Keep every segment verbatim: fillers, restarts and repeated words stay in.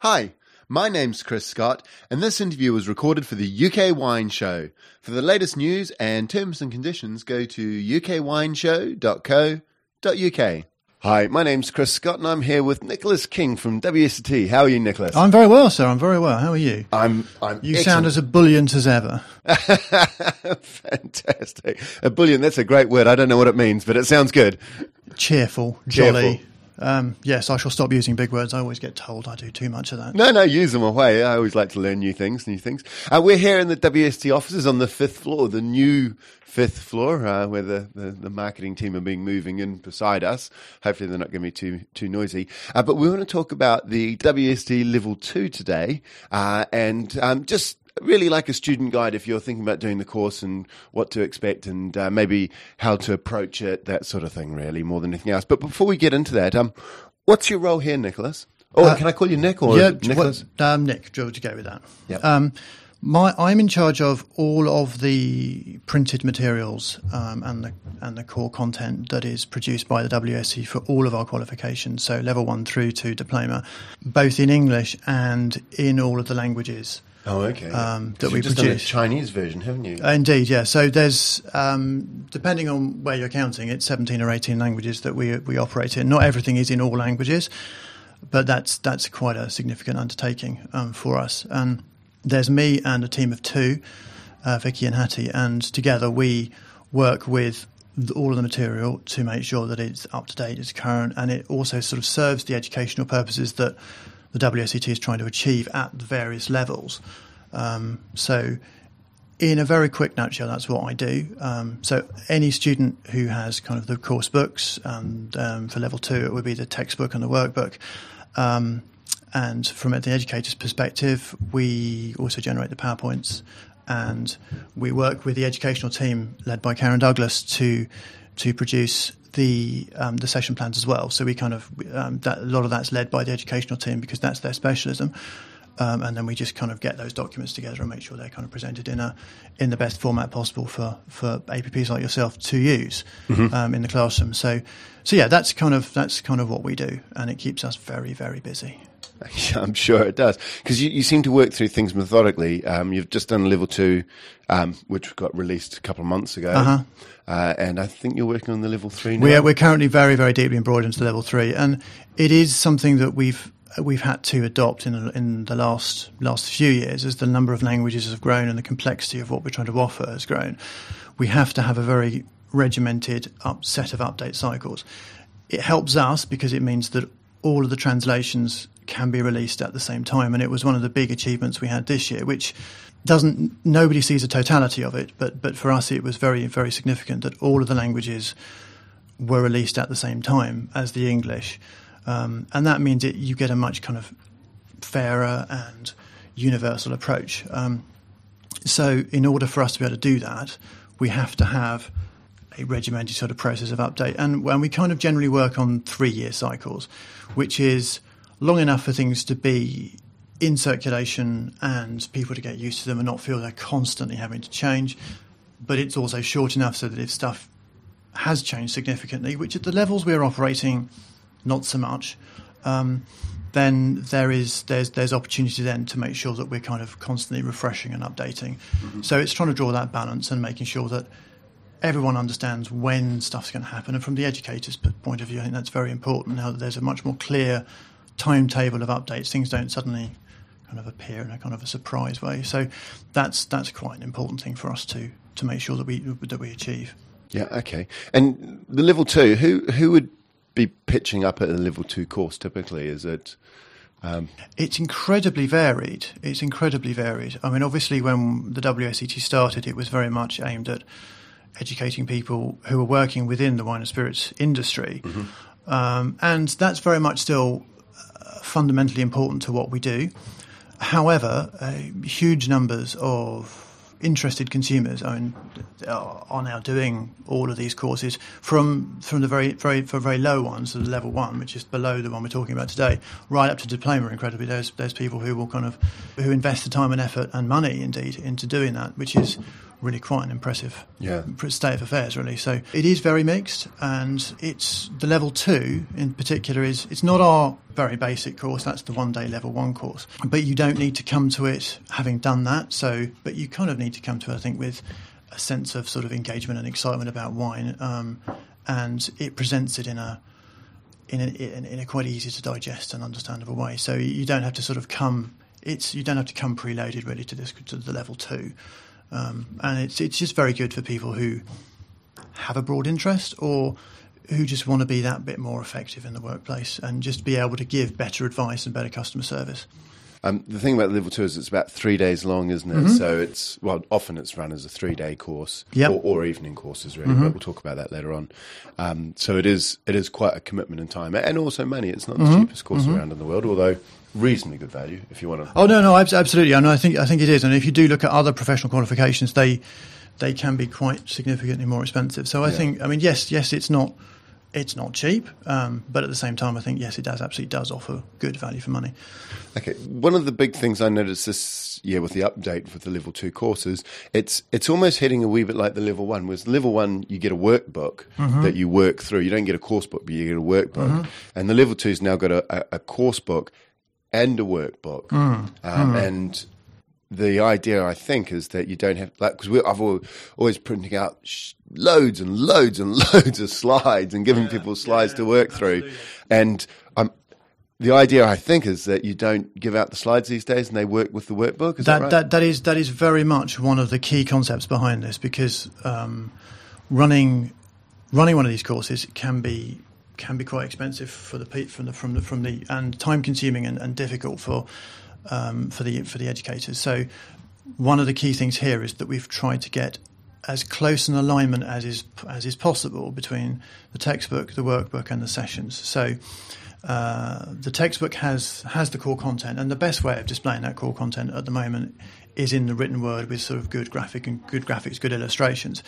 Hi, my name's Chris Scott, and this interview was recorded for the U K Wine Show. For the latest news and terms and conditions, go to u k wine show dot co dot u k. Hi, my name's Chris Scott, and I'm here with Nicholas King from W S E T. How are you, Nicholas? I'm very well, sir. I'm very well. How are you? I'm. I'm. You excellent. sound as ebullient as ever. Fantastic. Ebullient. That's a great word. I don't know what it means, but it sounds good. Cheerful, jolly. Cheerful. Um, yes, I shall stop using big words. I always get told I do too much of that. No, no, use them away. I always like to learn new things, new things. Uh, we're here in the W S E T offices on the fifth floor, the new fifth floor, uh, where the, the, the marketing team are being moving in beside us. Hopefully they're not going to be too too noisy. Uh, but we want to talk about the W S E T Level two today, uh, and um, just really like a student guide if you're thinking about doing the course and what to expect and uh, maybe how to approach it, that sort of thing, really, more than anything else. But before we get into that, um, what's your role here, Nicholas? Oh, uh, can I call you Nick or yeah, Nicholas? Well, um, Nick, do you want to go with that? Yep. Um, my, I'm in charge of all of the printed materials um, and the and the core content that is produced by the W S E for all of our qualifications, so level one through to diploma, both in English and in all of the languages. Oh, okay. Um, that so we you've just produce. done a Chinese version, haven't you? Indeed, yeah. So there's, um, depending on where you're counting, it's seventeen or eighteen languages that we we operate in. Not everything is in all languages, but that's that's quite a significant undertaking um, for us. And there's me and a team of two, uh, Vicky and Hattie, and together we work with the, all of the material to make sure that it's up to date, it's current, and it also sort of serves the educational purposes that the W S E T is trying to achieve at the various levels. Um, so in a very quick nutshell, that's what I do. Um, so any student who has kind of the course books, and um, for level two, it would be the textbook and the workbook. Um, and from the educator's perspective, we also generate the PowerPoints, and we work with the educational team led by Karen Douglas to to produce the um, the session plans as well. So we kind of um, that, a lot of that's led by the educational team because that's their specialism, um, and then we just kind of get those documents together and make sure they're kind of presented in a in the best format possible for for A P Ps like yourself to use mm-hmm. um, in the classroom. So so yeah, that's kind of that's kind of what we do, and it keeps us very very busy. Yeah, I'm sure it does, because you, you seem to work through things methodically. Um, you've just done level two, um, which got released a couple of months ago, uh-huh. uh, and I think you're working on the level three now. We're we're currently very very deeply embroidered into the level three, and it is something that we've we've had to adopt in the, in the last last few years as the number of languages have grown and the complexity of what we're trying to offer has grown. We have to have a very regimented up set of update cycles. It helps us because it means that all of the translations can be released at the same time, and it was one of the big achievements we had this year, which doesn't nobody sees the totality of it, but but for us it was very very significant that all of the languages were released at the same time as the English, um, and that means that you get a much kind of fairer and universal approach. Um, so in order for us to be able to do that, we have to have a regimented sort of process of update, and when we kind of generally work on three-year cycles, which is long enough for things to be in circulation and people to get used to them and not feel they're constantly having to change, but it's also short enough so that if stuff has changed significantly, which at the levels we're operating, not so much, um, then there is there's there's opportunity then to make sure that we're kind of constantly refreshing and updating. Mm-hmm. So it's trying to draw that balance and making sure that everyone understands when stuff's going to happen. And from the educator's point of view, I think that's very important now that there's a much more clear timetable of updates. Things don't suddenly kind of appear in a kind of a surprise way. So that's that's quite an important thing for us to to make sure that we that we achieve. Yeah, okay. And the level two, who who would be pitching up at a level two course typically? Is it Um, it's incredibly varied. It's incredibly varied. I mean, obviously, when the W S E T started, it was very much aimed at educating people who are working within the wine and spirits industry. Mm-hmm. Um, and that's very much still uh, fundamentally important to what we do. However, uh, huge numbers of interested consumers I mean, are now doing all of these courses from from the very very for very low ones, so the level one, which is below the one we're talking about today, right up to diploma. Incredibly, there's there's people who will kind of who invest the time and effort and money indeed into doing that, which is really quite an impressive yeah. state of affairs, really. So it is very mixed, and it's the level two in particular is it's not our very basic course. That's the one day level one course. But you don't need to come to it having done that. So, but you kind of need to come to it, I think, with a sense of sort of engagement and excitement about wine. Um, and it presents it in a, in a, in, in a quite easy to digest and understandable way. So you don't have to sort of come, it's, you don't have to come preloaded really to this, to the level two. Um, and it's, it's just very good for people who have a broad interest or who just want to be that bit more effective in the workplace and just be able to give better advice and better customer service. Um, the thing about level two is it's about three days long, isn't it? Mm-hmm. So it's, well, often it's run as a three-day course, yep. or, or evening courses, really, mm-hmm. but we'll talk about that later on. Um, so it is it is quite a commitment in time and also money. It's not mm-hmm. the cheapest course mm-hmm. around in the world, although reasonably good value if you want to. Oh, no, no, absolutely. I, know, I think I think it is. And if you do look at other professional qualifications, they they can be quite significantly more expensive. So I yeah. think, I mean, yes, yes, it's not... It's not cheap, um, but at the same time, I think, yes, it does absolutely does offer good value for money. Okay, one of the big things I noticed this year with the update for the level two courses, it's it's almost heading a wee bit like the level one. Whereas level one, you get a workbook mm-hmm. that you work through. You don't get a course book, but you get a workbook. Mm-hmm. And the level two's now got a, a, a course book and a workbook. Mm. Um, mm. And the idea, I think, is that you don't have, like, because I've always, always printing out sh- loads and loads and loads of slides and giving yeah, people slides yeah, to work absolutely. through. And um, the idea, I think, is that you don't give out the slides these days and they work with the workbook. Is that, that right? That, that is that is very much one of the key concepts behind this, because um, running running one of these courses can be can be quite expensive for the from the from the from the and time consuming and, and difficult for. Um, for the for the educators. So one of the key things here is that we've tried to get as close an alignment as is as is possible between the textbook, the workbook, and the sessions. So uh, the textbook has has the core content, and the best way of displaying that core content at the moment is in the written word with sort of good graphic and good graphics, good illustrations.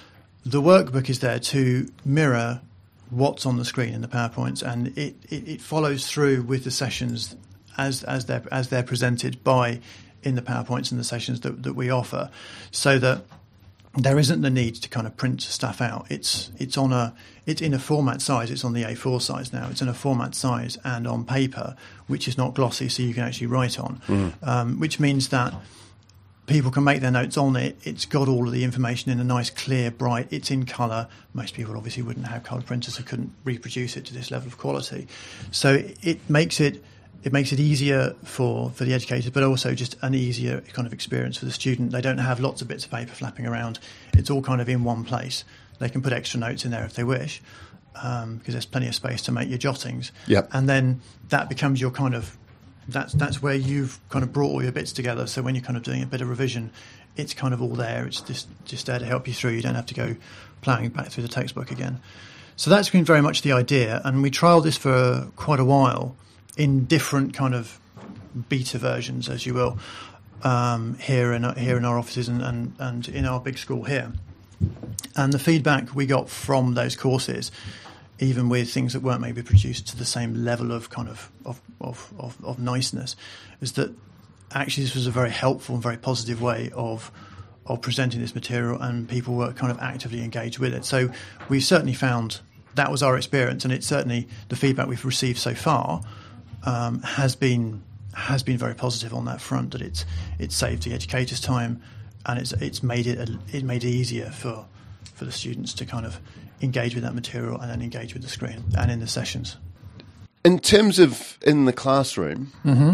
The workbook is there to mirror what's on the screen in the PowerPoints, and it, it, it follows through with the sessions as as they're as they're presented by in the PowerPoints and the sessions that, that we offer, so that there isn't the need to kind of print stuff out. It's it's on a it's in a format size. It's on the A four size now. It's in a format size and on paper, which is not glossy, so you can actually write on. Mm. Um, which means that people can make their notes on it. It's got all of the information in a nice, clear, bright. It's in colour. Most people obviously wouldn't have colour printers, so couldn't reproduce it to this level of quality. So it makes it. It makes it easier for, for the educators, but also just an easier kind of experience for the student. They don't have lots of bits of paper flapping around. It's all kind of in one place. They can put extra notes in there if they wish, um, because there's plenty of space to make your jottings. Yep. And then that becomes your kind of, that's that's where you've kind of brought all your bits together. So when you're kind of doing a bit of revision, it's kind of all there. It's just, just there to help you through. You don't have to go ploughing back through the textbook again. So that's been very much the idea. And we trialled this for quite a while, in different kind of beta versions, as you will, um, here in here in our offices and, and, and in our big school here. And the feedback we got from those courses, even with things that weren't maybe produced to the same level of kind of of, of, of, of niceness, is that actually this was a very helpful and very positive way of of presenting this material, and people were kind of actively engaged with it. So we certainly found that was our experience, and it's certainly the feedback we've received so far. Um, has been has been very positive on that front. That it's it's saved the educators time, and it's it's made it a, it made it easier for for the students to kind of engage with that material and then engage with the screen and in the sessions. In terms of in the classroom, mm-hmm.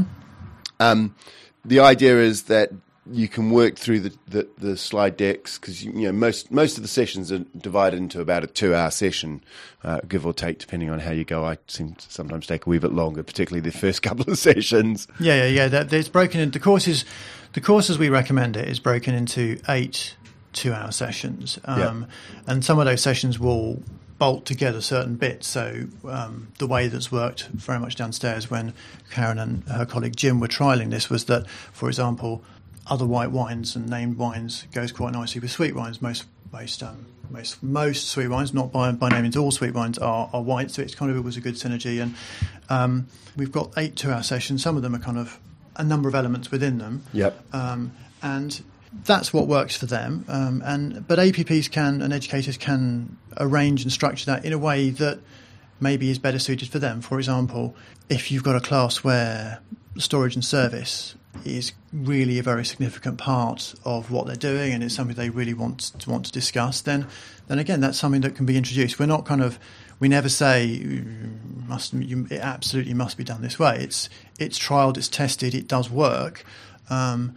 um, the idea is that you can work through the, the, the slide decks, because you know most most of the sessions are divided into about a two-hour session, uh, give or take, depending on how you go. I seem to sometimes take a wee bit longer, particularly the first couple of sessions. Yeah, yeah, yeah. That, it's broken into courses. The courses we recommend it is broken into eight two-hour sessions, um, yeah. and some of those sessions will bolt together certain bits. So um, the way that's worked very much downstairs when Karen and her colleague Jim were trialling this was that, for example, other white wines and named wines goes quite nicely with sweet wines. Most most um, most most sweet wines, not by by no means all sweet wines, are, are white. So it's kind of it was a good synergy. And um, we've got eight two-hour sessions. Some of them are kind of a number of elements within them. Yep. Um, and that's what works for them. Um, and but A P Ps can and educators can arrange and structure that in a way that maybe is better suited for them. For example, if you've got a class where storage and service is really a very significant part of what they're doing and it's something they really want to want to discuss, then then again, that's something that can be introduced. We're not kind of we never say you must you, it absolutely must be done this way. It's it's trialed, it's tested, it does work, um,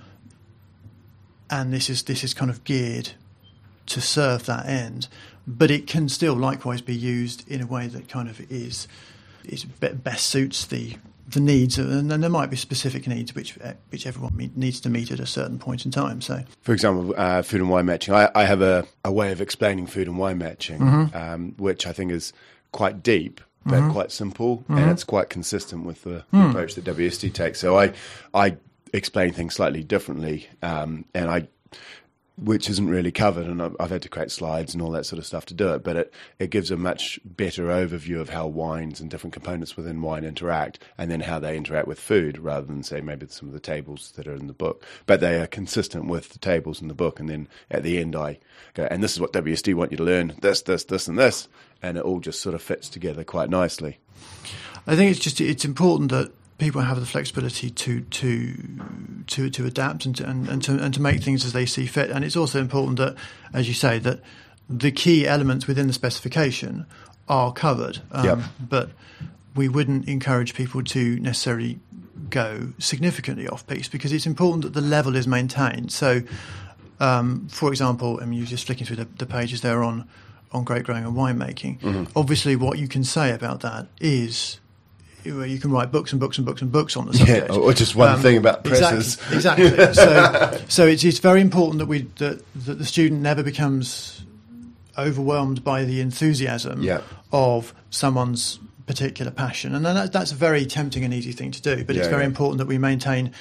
and this is this is kind of geared to serve that end. But it can still likewise be used in a way that kind of is is best suits the the needs, and then there might be specific needs which which everyone meet, needs to meet at a certain point in time. So, for example, uh, food and wine matching. I, I have a, a way of explaining food and wine matching, mm-hmm. um, which I think is quite deep but mm-hmm. quite simple, mm-hmm. and it's quite consistent with the, the mm. approach that W S T takes. So I I explain things slightly differently, um, and I. which isn't really covered, and I've had to create slides and all that sort of stuff to do it, but it, it gives a much better overview of how wines and different components within wine interact, and then how they interact with food, rather than, say, maybe some of the tables that are in the book. But they are consistent with the tables in the book, and then at the end I go, and this is what W S T want you to learn, this, this, this, and this, and it all just sort of fits together quite nicely. I think it's just, it's important that people have the flexibility to to to to adapt and to, and, and to and to make things as they see fit. And it's also important that, as you say, that the key elements within the specification are covered. Um, yep. But we wouldn't encourage people to necessarily go significantly off piece, because it's important that the level is maintained. So, um, for example, I mean, you're just flicking through the, the pages there on on grape growing and winemaking. Mm-hmm. Obviously, what you can say about that is, you can write books and books and books and books on the subject. Yeah, or just one um, thing about presses. Exactly. exactly. so, so it's it's very important that we that, that the student never becomes overwhelmed by the enthusiasm yeah. of someone's particular passion, and then that, that's a very tempting and easy thing to do. But yeah, it's very yeah. important that we maintain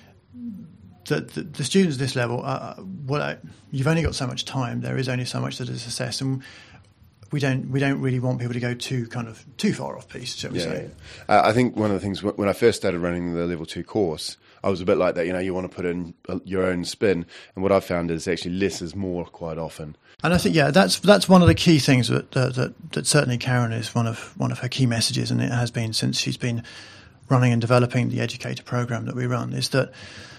that the, the students at this level. Uh, well, I, you've only got so much time. There is only so much that is assessed, and we don't we don't really want people to go too kind of too far off piece, shall we yeah, say? Yeah. Uh, I think one of the things when I first started running the level two course, I was a bit like that. You know, you want to put in your own spin, and what I've found is actually less is more quite often. And I think yeah, that's that's one of the key things that that, that, that certainly Karen is one of one of her key messages, and it has been since she's been running and developing the educator program that we run, is that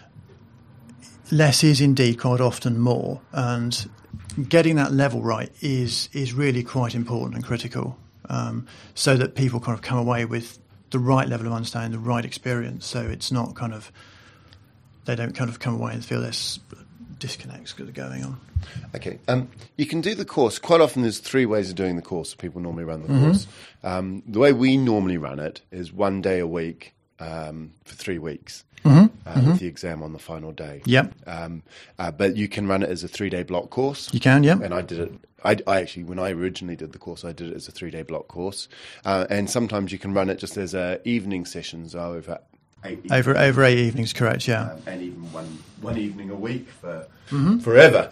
less is indeed quite often more, and getting that level right is is really quite important and critical, um, so that people kind of come away with the right level of understanding, the right experience. So it's not kind of, they don't kind of come away and feel there's disconnects that are going on. Okay, um, you can do the course. Quite often there's three ways of doing the course. People normally run the mm-hmm. course. Um, the way we normally run it is one day a week um, for three weeks. Mm-hmm. Uh, mm-hmm. With the exam on the final day. Yep. Um, uh, but you can run it as a three-day block course. You can, yeah. And I did it. I, I actually, when I originally did the course, I did it as a three-day block course. Uh, and sometimes you can run it just as a evening sessions over eight evenings. Over over eight evenings, correct? Yeah. Um, and even one one evening a week for mm-hmm. forever.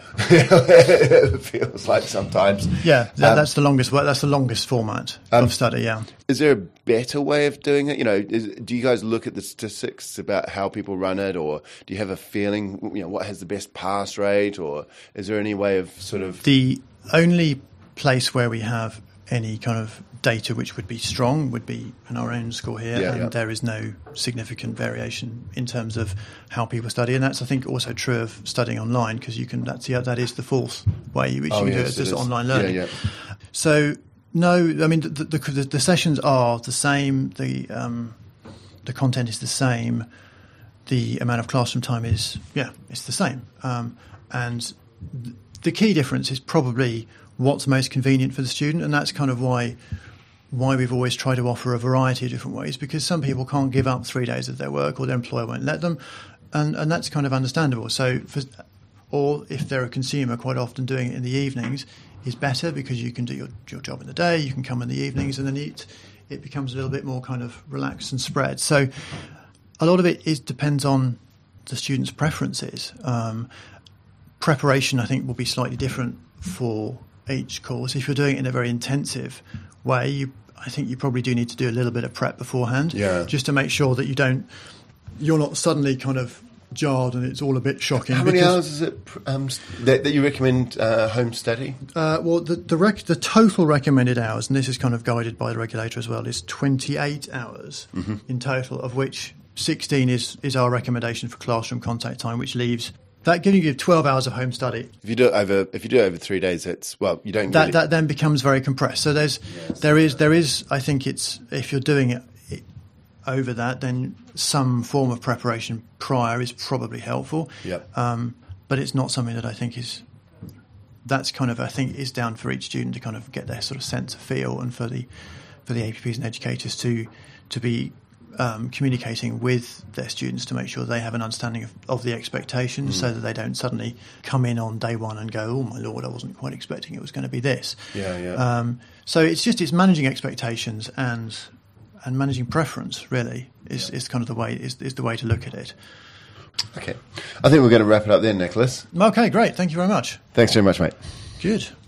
It feels like sometimes. Yeah, that, um, that's the longest. That's the longest format um, of study. Yeah. Is there a better way of doing it? You know, is, do you guys look at the statistics about how people run it, or do you have a feeling? You know, what has the best pass rate, or is there any way of sort of the only place where we have any kind of data which would be strong would be in our own school here, yeah, and yeah. there is no significant variation in terms of how people study, and that's I think also true of studying online, because you can that's yeah that is the fourth way which oh, you can yes, do it, it just online learning. Yeah, yeah. So no, I mean the the, the the sessions are the same, the um, the content is the same, the amount of classroom time is yeah it's the same, um, and th- the key difference is probably what's most convenient for the student, and that's kind of why why we've always tried to offer a variety of different ways, because some people can't give up three days of their work, or their employer won't let them, and and that's kind of understandable. So, for, or if they're a consumer, quite often doing it in the evenings is better, because you can do your your job in the day, you can come in the evenings, and then it it becomes a little bit more kind of relaxed and spread. So, a lot of it is depends on the student's preferences. Um, preparation, I think, will be slightly different for each course. If you're doing it in a very intensive way, you I think you probably do need to do a little bit of prep beforehand, yeah. just to make sure that you don't you're not suddenly kind of jarred and it's all a bit shocking. How many because, hours is it um, that, that you recommend uh, home study? Uh, well, the the, rec- the total recommended hours, and this is kind of guided by the regulator as well, is twenty-eight hours mm-hmm. in total, of which sixteen is, is our recommendation for classroom contact time, which leaves that giving you twelve hours of home study. If you do it over, if you do it over three days, it's well, you don't. That really... that then becomes very compressed. So there's yes. there is there is I think it's if you're doing it, it over that, then some form of preparation prior is probably helpful. Yeah. Um, but it's not something that I think is. That's kind of I think is down for each student to kind of get their sort of sense of feel, and for the for the A P Ps and educators to to be. Um, communicating with their students to make sure they have an understanding of, of the expectations, mm. so that they don't suddenly come in on day one and go, oh my lord, I wasn't quite expecting it was going to be this. Yeah, yeah. Um, so it's just it's managing expectations and and managing preference. Really is, yeah. is kind of the way is, is the way to look at it. Okay, I think we're going to wrap it up there, Nicholas. Okay, great. Thank you very much. Thanks very much, mate. Good.